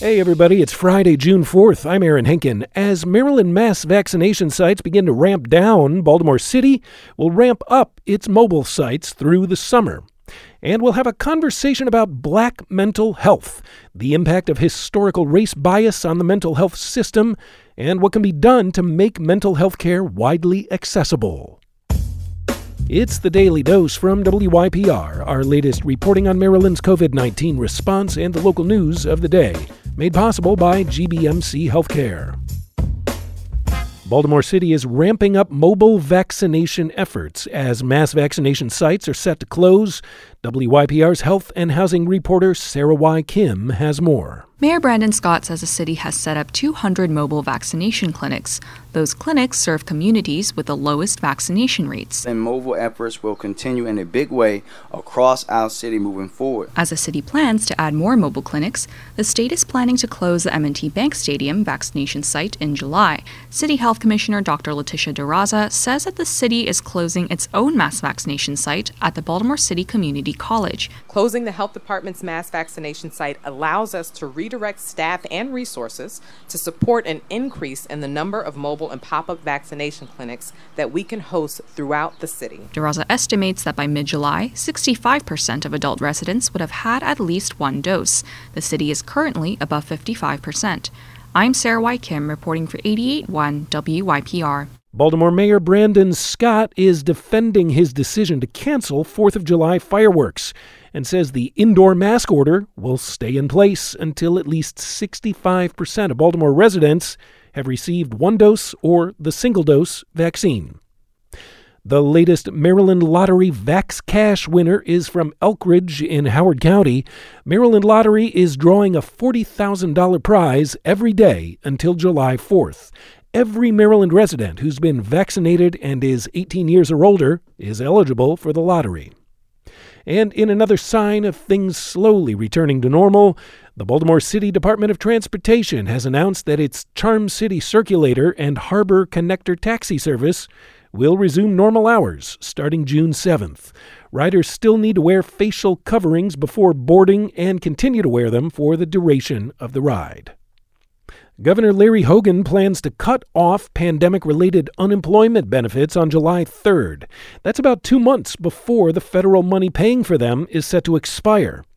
Hey everybody, it's Friday, June 4th. I'm Aaron Henkin. As Maryland mass vaccination sites begin to ramp down, Baltimore City will ramp up its mobile sites through the summer. And we'll have a conversation about Black mental health, the impact of historical race bias on the mental health system, and what can be done to make mental health care widely accessible. It's the Daily Dose from WYPR, our latest reporting on Maryland's COVID-19 response and the local news of the day, made possible by GBMC Healthcare. Baltimore City is ramping up mobile vaccination efforts as mass vaccination sites are set to close. WYPR's health and housing reporter Sarah Y. Kim has more. Mayor Brandon Scott says the city has set up 200 mobile vaccination clinics. Those clinics serve communities with the lowest vaccination rates. And mobile efforts will continue in a big way across our city moving forward. As the city plans to add more mobile clinics, the state is planning to close the M&T Bank Stadium vaccination site in July. City Health Commissioner Dr. Letitia DeRaza says that the city is closing its own mass vaccination site at the Baltimore City Community College. Closing the health department's mass vaccination site allows us to redirect staff and resources to support an increase in the number of mobile and pop-up vaccination clinics that we can host throughout the city. DeRaza estimates that by mid-July, 65% of adult residents would have had at least one dose. The city is currently above 55%. I'm Sarah Y. Kim reporting for 88.1 WYPR. Baltimore Mayor Brandon Scott is defending his decision to cancel 4th of July fireworks and says the indoor mask order will stay in place until at least 65% of Baltimore residents have received one dose or the single-dose vaccine. The latest Maryland Lottery Vax Cash winner is from Elkridge in Howard County. Maryland Lottery is drawing a $40,000 prize every day until July 4th. Every Maryland resident who's been vaccinated and is 18 years or older is eligible for the lottery. And in another sign of things slowly returning to normal, the Baltimore City Department of Transportation has announced that its Charm City Circulator and Harbor Connector taxi service will resume normal hours starting June 7th. Riders still need to wear facial coverings before boarding and continue to wear them for the duration of the ride. Governor Larry Hogan plans to cut off pandemic-related unemployment benefits on July 3rd. That's about 2 months before the federal money paying for them is set to expire.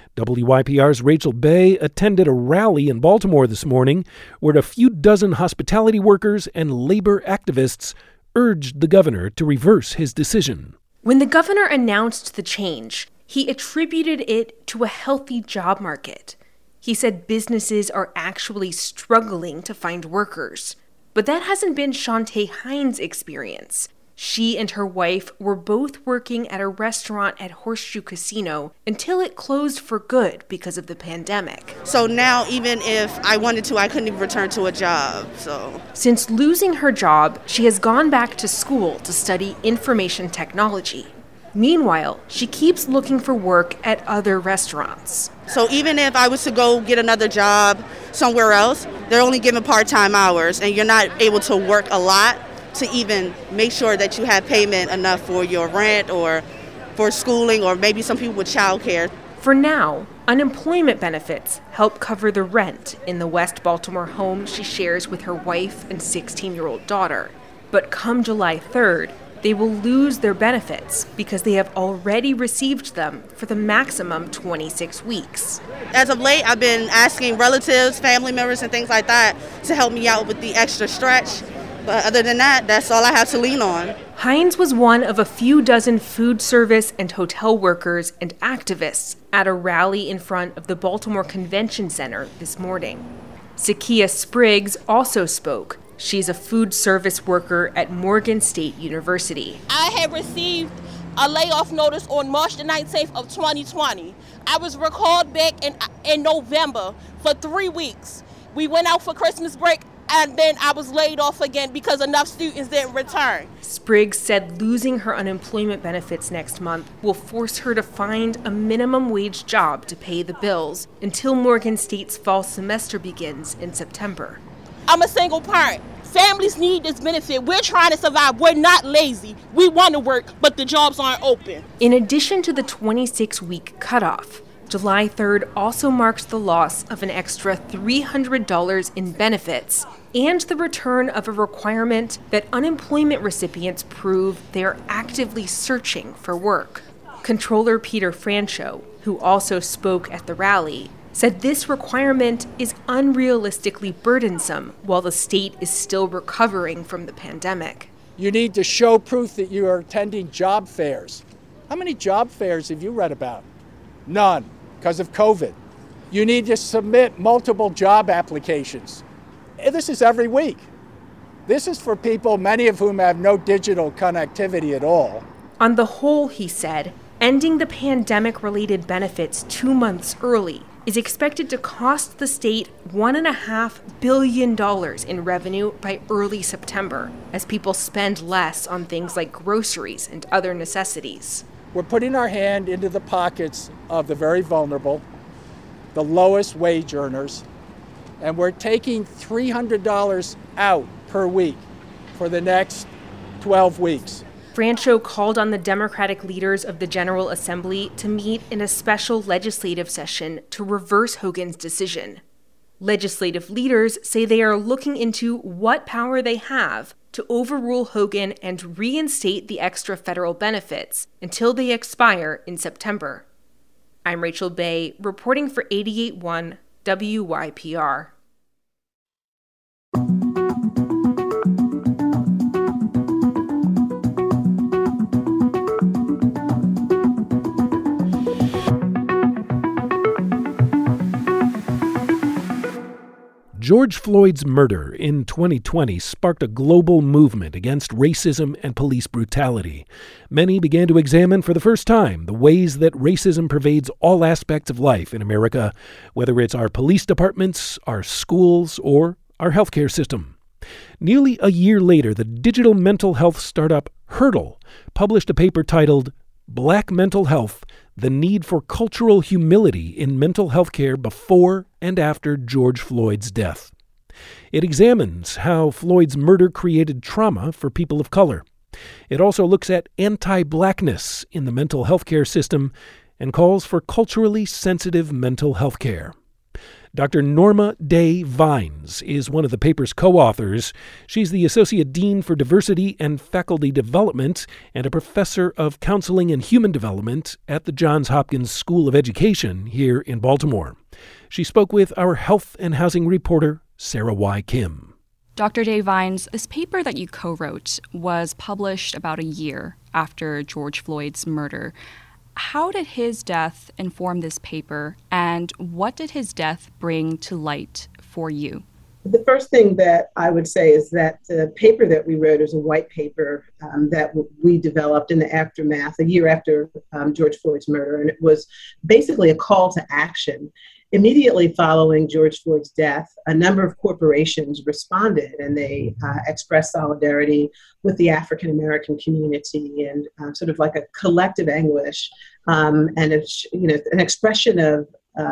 WYPR's Rachel Bay attended a rally in Baltimore this morning where a few dozen hospitality workers and labor activists urged the governor to reverse his decision. When the governor announced the change, he attributed it to a healthy job market. He said businesses are actually struggling to find workers. But that hasn't been Shantae Hines' experience. She and her wife were both working at a restaurant at Horseshoe Casino until it closed for good because of the pandemic. So now even if I wanted to, I couldn't even return to a job. Since losing her job, she has gone back to school to study information technology. Meanwhile, she keeps looking for work at other restaurants. So even if I was to go get another job somewhere else, they're only giving part-time hours, and you're not able to work a lot to even make sure that you have payment enough for your rent or for schooling, or maybe some people with childcare. For now, unemployment benefits help cover the rent in the West Baltimore home she shares with her wife and 16-year-old daughter. But come July 3rd, they will lose their benefits because they have already received them for the maximum 26 weeks. As of late, I've been asking relatives, family members, and things like that to help me out with the extra stretch. But other than that, that's all I have to lean on. Hines was one of a few dozen food service and hotel workers and activists at a rally in front of the Baltimore Convention Center this morning. Zakia Spriggs also spoke. She's a food service worker at Morgan State University. I had received a layoff notice on March the 19th of 2020. I was recalled back in November for 3 weeks. We went out for Christmas break, and then I was laid off again because enough students didn't return. Spriggs said losing her unemployment benefits next month will force her to find a minimum wage job to pay the bills until Morgan State's fall semester begins in September. I'm a single parent. Families need this benefit. We're trying to survive. We're not lazy. We want to work, but the jobs aren't open. In addition to the 26-week cutoff, July 3rd also marks the loss of an extra $300 in benefits and the return of a requirement that unemployment recipients prove they are actively searching for work. Controller Peter Franchot, who also spoke at the rally, said this requirement is unrealistically burdensome while the state is still recovering from the pandemic. You need to show proof that you are attending job fairs. How many job fairs have you read about? None, because of COVID. You need to submit multiple job applications. This is every week. This is for people, many of whom have no digital connectivity at all. On the whole, he said, ending the pandemic-related benefits 2 months early is expected to cost the state $1.5 billion in revenue by early September, as people spend less on things like groceries and other necessities. We're putting our hand into the pockets of the very vulnerable, the lowest wage earners, and we're taking $300 out per week for the next 12 weeks. Franchot called on the Democratic leaders of the General Assembly to meet in a special legislative session to reverse Hogan's decision. Legislative leaders say they are looking into what power they have to overrule Hogan and reinstate the extra federal benefits until they expire in September. I'm Rachel Bay, reporting for 88.1 WYPR. George Floyd's murder in 2020 sparked a global movement against racism and police brutality. Many began to examine for the first time the ways that racism pervades all aspects of life in America, whether it's our police departments, our schools, or our healthcare system. Nearly a year later, the digital mental health startup Hurdle published a paper titled Black Mental Health: The Need for Cultural Humility in Mental Health Care Before and After George Floyd's Death. It examines how Floyd's murder created trauma for people of color. It also looks at anti-blackness in the mental health care system and calls for culturally sensitive mental health care. Dr. Norma Day Vines is one of the paper's co-authors. She's the Associate Dean for Diversity and Faculty Development and a professor of counseling and human development at the Johns Hopkins School of Education here in Baltimore. She spoke with our health and housing reporter, Sarah Y. Kim. Dr. Day Vines, this paper that you co-wrote was published about a year after George Floyd's murder. How did his death inform this paper, and what did his death bring to light for you? The first thing that I would say is that the paper that we wrote is a white paper that we developed in the aftermath, a year after George Floyd's murder, and it was basically a call to action. Immediately following George Floyd's death, a number of corporations responded, and they expressed solidarity with the African American community and sort of like a collective anguish and an expression of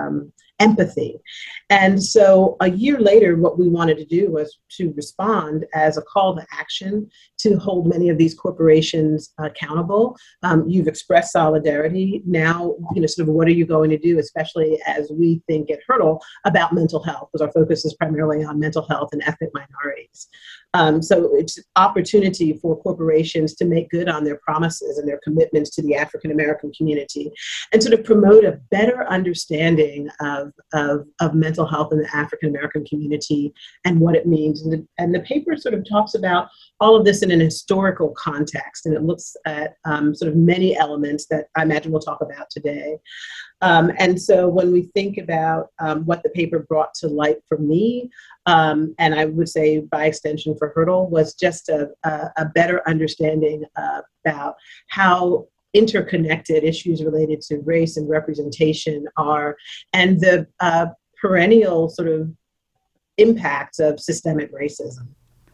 empathy. And so a year later, what we wanted to do was to respond as a call to action to hold many of these corporations accountable. You've expressed solidarity. Now, sort of what are you going to do, especially as we think at Hurdle about mental health, because our focus is primarily on mental health and ethnic minorities. So it's an opportunity for corporations to make good on their promises and their commitments to the African American community and sort of promote a better understanding of mental health in the African American community and what it means. And the paper sort of talks about all of this in an historical context, and it looks at sort of many elements that I imagine we'll talk about today. And so when we think about what the paper brought to light for me, and I would say by extension for Hurdle, was just a better understanding about how interconnected issues related to race and representation are, and the perennial sort of impacts of systemic racism.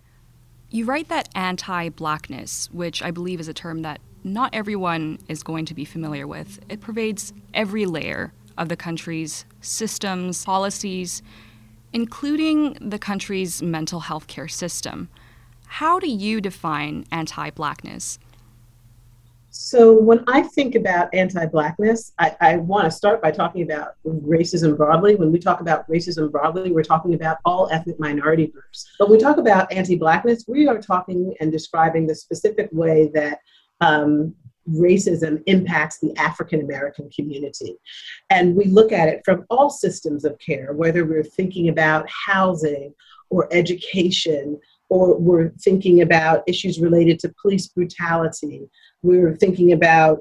You write that anti-blackness, which I believe is a term that not everyone is going to be familiar with, it pervades every layer of the country's systems, policies, including the country's mental health care system. How do you define anti-blackness? So when I think about anti-Blackness, I want to start by talking about racism broadly. When we talk about racism broadly, we're talking about all ethnic minority groups. But when we talk about anti-Blackness, we are talking and describing the specific way that racism impacts the African American community. And we look at it from all systems of care, whether we're thinking about housing or education, or we're thinking about issues related to police brutality. We're thinking about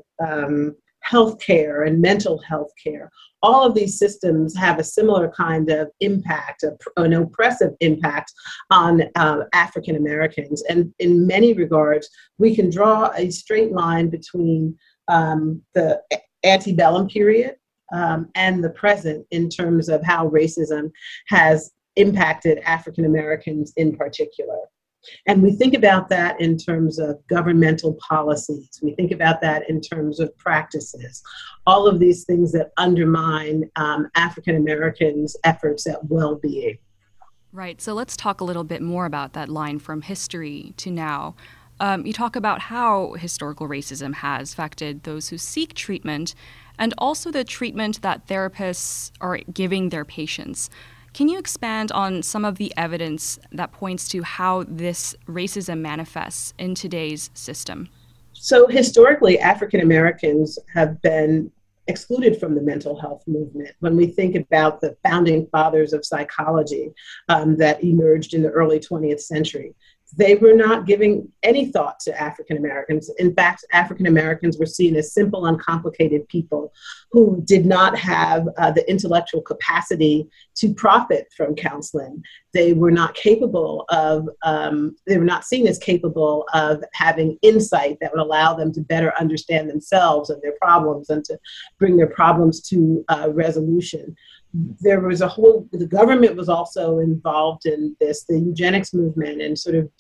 healthcare and mental health care. All of these systems have a similar kind of impact, an oppressive impact on African Americans. And in many regards, we can draw a straight line between the antebellum period and the present in terms of how racism has impacted African Americans in particular. And we think about that in terms of governmental policies. We think about that in terms of practices, all of these things that undermine African Americans' efforts at well-being. Right. So let's talk a little bit more about that line from history to now. You talk about how historical racism has affected those who seek treatment and also the treatment that therapists are giving their patients. Can you expand on some of the evidence that points to how this racism manifests in today's system? So historically, African Americans have been excluded from the mental health movement. When we think about the founding fathers of psychology that emerged in the early 20th century, they were not giving any thought to African Americans. In fact, African Americans were seen as simple, uncomplicated people who did not have the intellectual capacity to profit from counseling. They were not capable of, they were not seen as capable of having insight that would allow them to better understand themselves and their problems and to bring their problems to resolution. There was the government was also involved in this, the eugenics movement, and sort of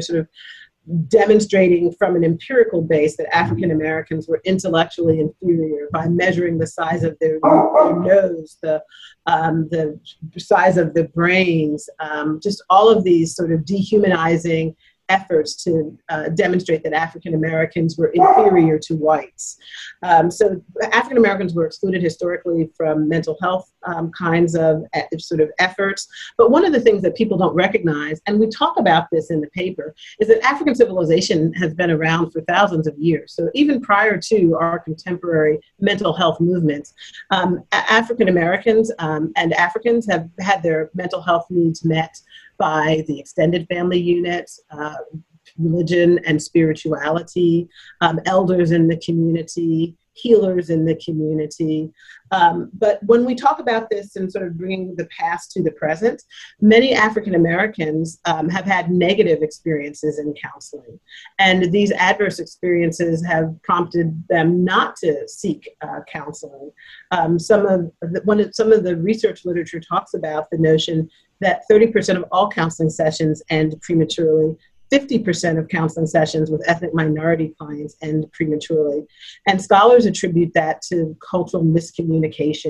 demonstrating from an empirical base that African Americans were intellectually inferior by measuring the size of their nose, the size of the brains, just all of these sort of dehumanizing efforts to demonstrate that African Americans were inferior to whites. So African Americans were excluded historically from mental health kinds of sort of efforts. But one of the things that people don't recognize, and we talk about this in the paper, is that African civilization has been around for thousands of years. So even prior to our contemporary mental health movements, African Americans and Africans have had their mental health needs met by the extended family unit, religion and spirituality, elders in the community, healers in the community. But when we talk about this and sort of bringing the past to the present, many African Americans have had negative experiences in counseling. And these adverse experiences have prompted them not to seek counseling. Some of the research literature talks about the notion that 30% of all counseling sessions end prematurely. 50% of counseling sessions with ethnic minority clients end prematurely. And scholars attribute that to cultural miscommunication.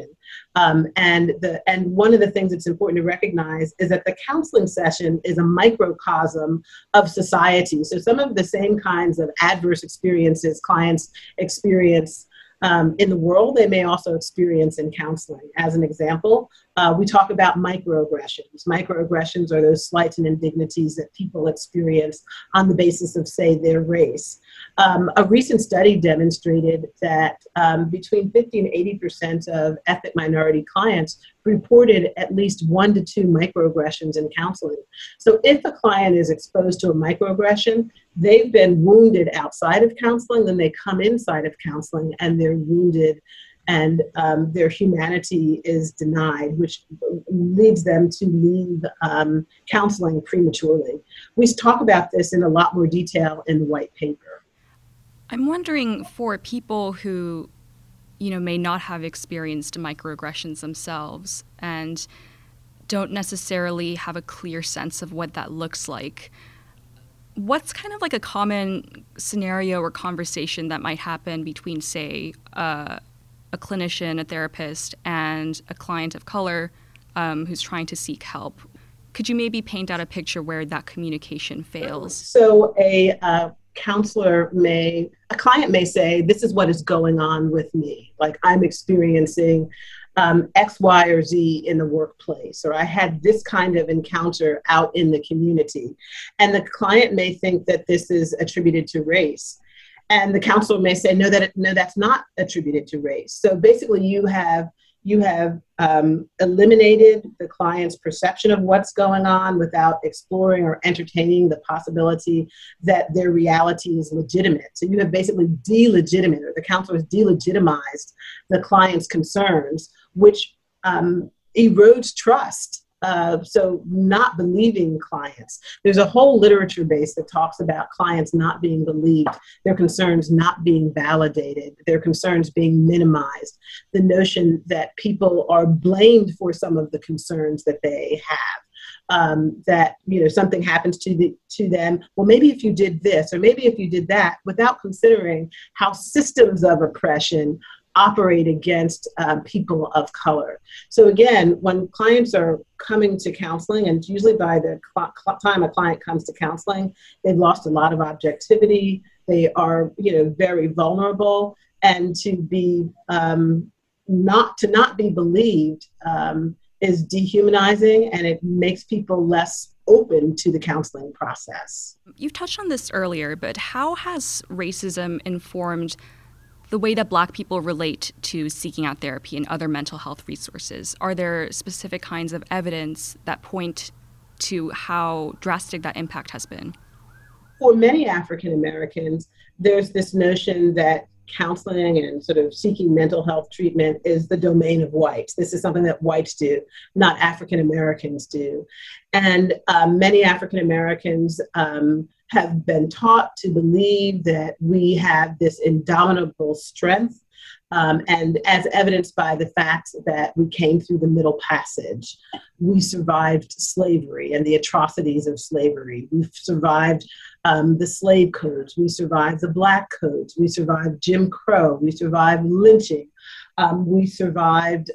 And one of the things that's important to recognize is that the counseling session is a microcosm of society. So some of the same kinds of adverse experiences clients experience in the world, they may also experience in counseling. As an example, we talk about microaggressions. Microaggressions are those slights and indignities that people experience on the basis of, say, their race. A recent study demonstrated that between 50 and 80% of ethnic minority clients reported at least 1 to 2 microaggressions in counseling. So if a client is exposed to a microaggression, they've been wounded outside of counseling, then they come inside of counseling and they're wounded and their humanity is denied, which leads them to leave counseling prematurely. We talk about this in a lot more detail in the white paper. I'm wondering, for people who may not have experienced microaggressions themselves and don't necessarily have a clear sense of what that looks like, what's kind of like a common scenario or conversation that might happen between, say, a clinician, a therapist, and a client of color who's trying to seek help? Could you maybe paint out a picture where that communication fails? So a a client may say, this is what is going on with me. Like, I'm experiencing X, Y, or Z in the workplace, or I had this kind of encounter out in the community. And the client may think that this is attributed to race. And the counselor may say, no, that's not attributed to race. So basically you have eliminated the client's perception of what's going on without exploring or entertaining the possibility that their reality is legitimate. So you have basically delegitimate, or the counselor has delegitimized the client's concerns, which erodes trust. So not believing clients. There's a whole literature base that talks about clients not being believed, their concerns not being validated, their concerns being minimized, the notion that people are blamed for some of the concerns that they have. That, something happens to them. Well, maybe if you did this, or maybe if you did that, without considering how systems of oppression operate against people of color. So again, when clients are coming to counseling, and usually by the time a client comes to counseling, they've lost a lot of objectivity. They are, very vulnerable, and to be not be believed is dehumanizing, and it makes people less open to the counseling process. You touched on this earlier, but how has racism informed the way that Black people relate to seeking out therapy and other mental health resources? Are there specific kinds of evidence that point to how drastic that impact has been? For many African Americans, there's this notion that counseling and sort of seeking mental health treatment is the domain of whites. This is something that whites do, not African Americans do. And many African Americans have been taught to believe that we have this indomitable strength, and as evidenced by the fact that we came through the Middle Passage. We survived slavery and the atrocities of slavery. We've survived the slave codes. We survived the Black codes. We survived Jim Crow. We survived lynching. We survived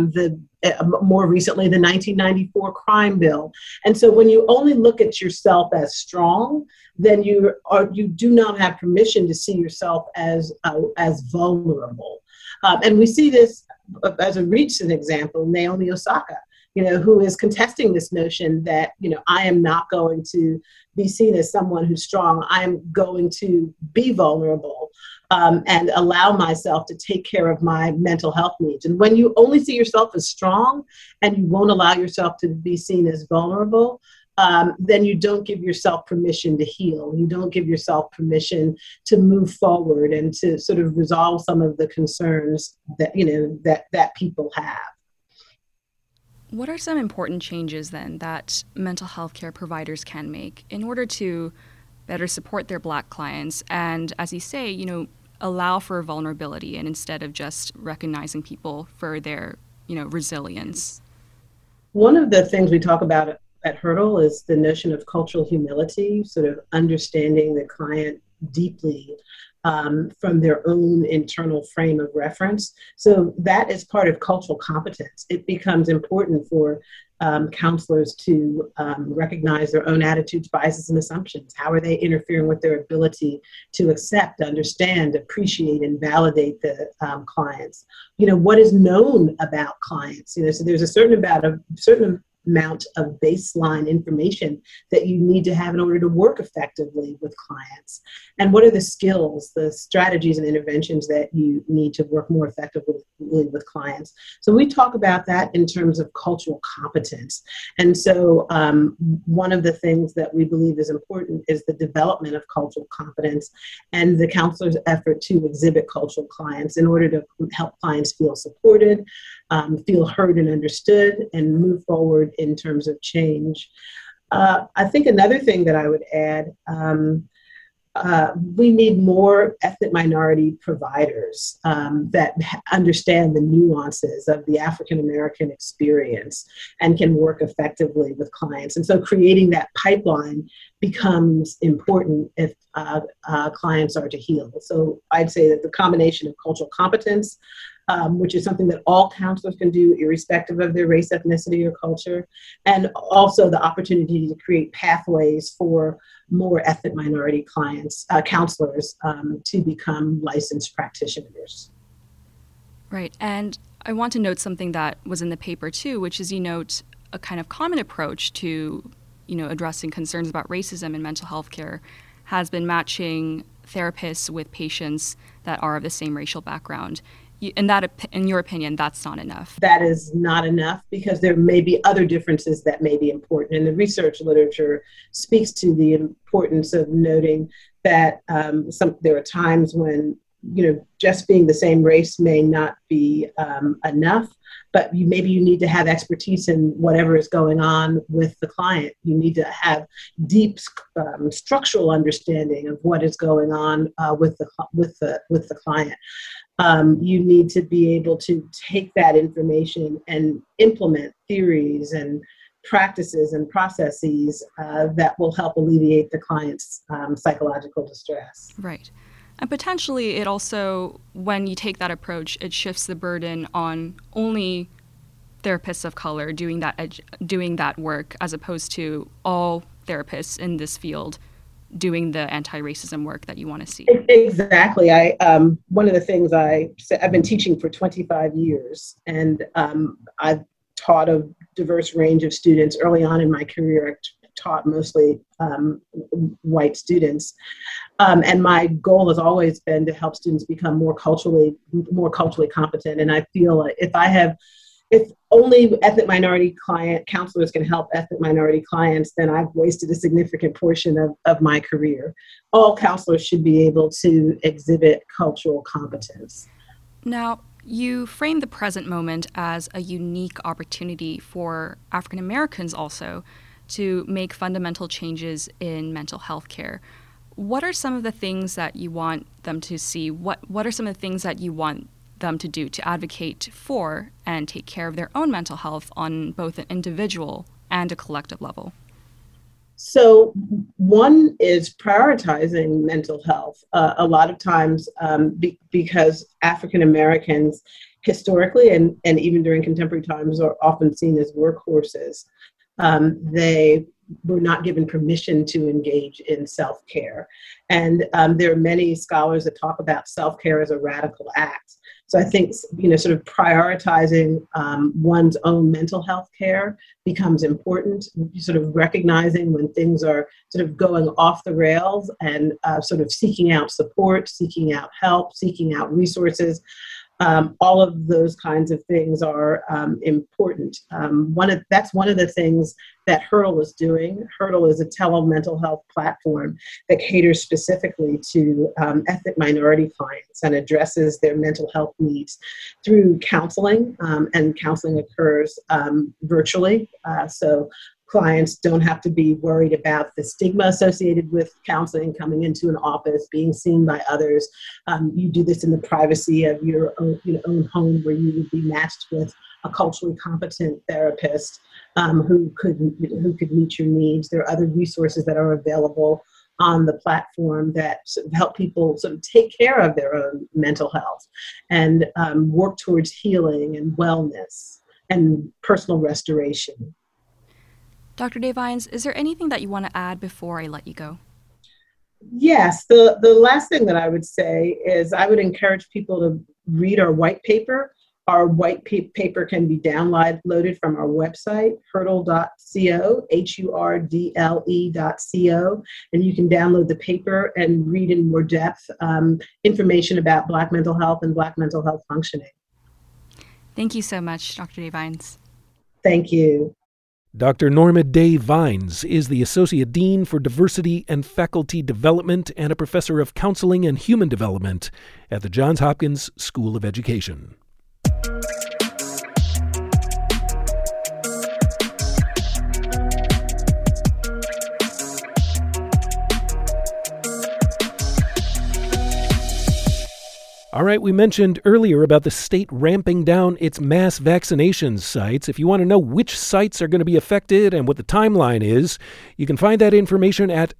more recently the 1994 crime bill. And so when you only look at yourself as strong, then you do not have permission to see yourself as vulnerable. And we see this as a recent example, Naomi Osaka, who is contesting this notion that, I am not going to be seen as someone who's strong. I'm going to be vulnerable and allow myself to take care of my mental health needs. And when you only see yourself as strong and you won't allow yourself to be seen as vulnerable, then you don't give yourself permission to heal. You don't give yourself permission to move forward and to sort of resolve some of the concerns that, that people have. What are some important changes then that mental health care providers can make in order to better support their Black clients and, as you say, allow for vulnerability and instead of just recognizing people for their, resilience? One of the things we talk about at Hurdle is the notion of cultural humility, sort of understanding the client deeply from their own internal frame of reference. So that is part of cultural competence. It becomes important for counselors to recognize their own attitudes, biases, and assumptions. How are they interfering with their ability to accept, understand, appreciate, and validate the clients? What is known about clients? So there's a certain amount of baseline information that you need to have in order to work effectively with clients. And what are the skills, the strategies and interventions that you need to work more effectively with clients? So we talk about that in terms of cultural competence. And so one of the things that we believe is important is the development of cultural competence and the counselor's effort to exhibit cultural clients in order to help clients feel supported, feel heard and understood, and move forward in terms of change. I think another thing that I would add, we need more ethnic minority providers that understand the nuances of the African American experience and can work effectively with clients. And so creating that pipeline becomes important if clients are to heal. So I'd say that the combination of cultural competence, which is something that all counselors can do irrespective of their race, ethnicity, or culture, and also the opportunity to create pathways for more ethnic minority clients, counselors, to become licensed practitioners. Right. And I want to note something that was in the paper too, which is you note a kind of common approach to, addressing concerns about racism in mental health care has been matching therapists with patients that are of the same racial background. In your opinion, that's not enough? That is not enough because there may be other differences that may be important. And the research literature speaks to the importance of noting that there are times when, just being the same race may not be enough, but maybe you need to have expertise in whatever is going on with the client. You need to have deep structural understanding of what is going on with the client. You need to be able to take that information and implement theories and practices and processes that will help alleviate the client's psychological distress. Right. And potentially it also, when you take that approach, it shifts the burden on only therapists of color doing that work, as opposed to all therapists in this field doing the anti-racism work that you want to see. Exactly. One of the things I've been teaching for 25 years, and I've taught a diverse range of students. Early on in my career, I taught mostly white students. And my goal has always been to help students become more culturally competent. And I feel like if only ethnic minority counselors can help ethnic minority clients, then I've wasted a significant portion of my career. All counselors should be able to exhibit cultural competence. Now, you frame the present moment as a unique opportunity for African Americans also to make fundamental changes in mental health care. What are some of the things that you want them to see? What are some of the things that you want them to do to advocate for and take care of their own mental health on both an individual and a collective level? So one is prioritizing mental health. A lot of times because African Americans historically and even during contemporary times are often seen as workhorses, they were not given permission to engage in self-care. And there are many scholars that talk about self-care as a radical act. So I think, sort of prioritizing one's own mental health care becomes important, sort of recognizing when things are sort of going off the rails and sort of seeking out support, seeking out help, seeking out resources. All of those kinds of things are important. That's one of the things that Hurdle is doing. Hurdle is a telemental health platform that caters specifically to ethnic minority clients and addresses their mental health needs through counseling, and counseling occurs virtually. So clients don't have to be worried about the stigma associated with counseling, coming into an office, being seen by others. You do this in the privacy of your own home, where you would be matched with a culturally competent therapist who could meet your needs. There are other resources that are available on the platform that sort of help people sort of take care of their own mental health and work towards healing and wellness and personal restoration. Dr. Devines, is there anything that you want to add before I let you go? Yes, the last thing that I would say is I would encourage people to read our white paper. Our white paper can be downloaded from our website, hurdle.co, hurdle.co, and you can download the paper and read in more depth information about Black mental health and Black mental health functioning. Thank you so much, Dr. Devines. Thank you. Dr. Norma Day Vines is the Associate Dean for Diversity and Faculty Development and a Professor of Counseling and Human Development at the Johns Hopkins School of Education. All right, we mentioned earlier about the state ramping down its mass vaccination sites. If you want to know which sites are going to be affected and what the timeline is, you can find that information at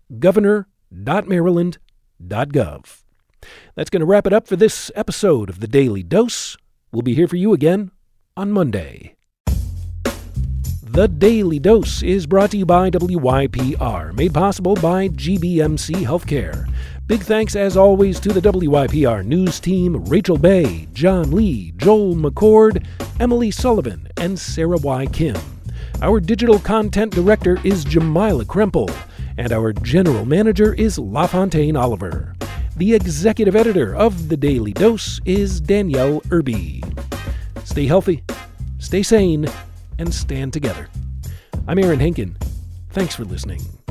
governor.maryland.gov. That's going to wrap it up for this episode of The Daily Dose. We'll be here for you again on Monday. The Daily Dose is brought to you by WYPR, made possible by GBMC Healthcare. Big thanks, as always, to the WYPR news team, Rachel Bay, John Lee, Joel McCord, Emily Sullivan, and Sarah Y. Kim. Our digital content director is Jamila Krempel, and our general manager is LaFontaine Oliver. The executive editor of The Daily Dose is Danielle Irby. Stay healthy, stay sane, and stand together. I'm Aaron Henkin. Thanks for listening.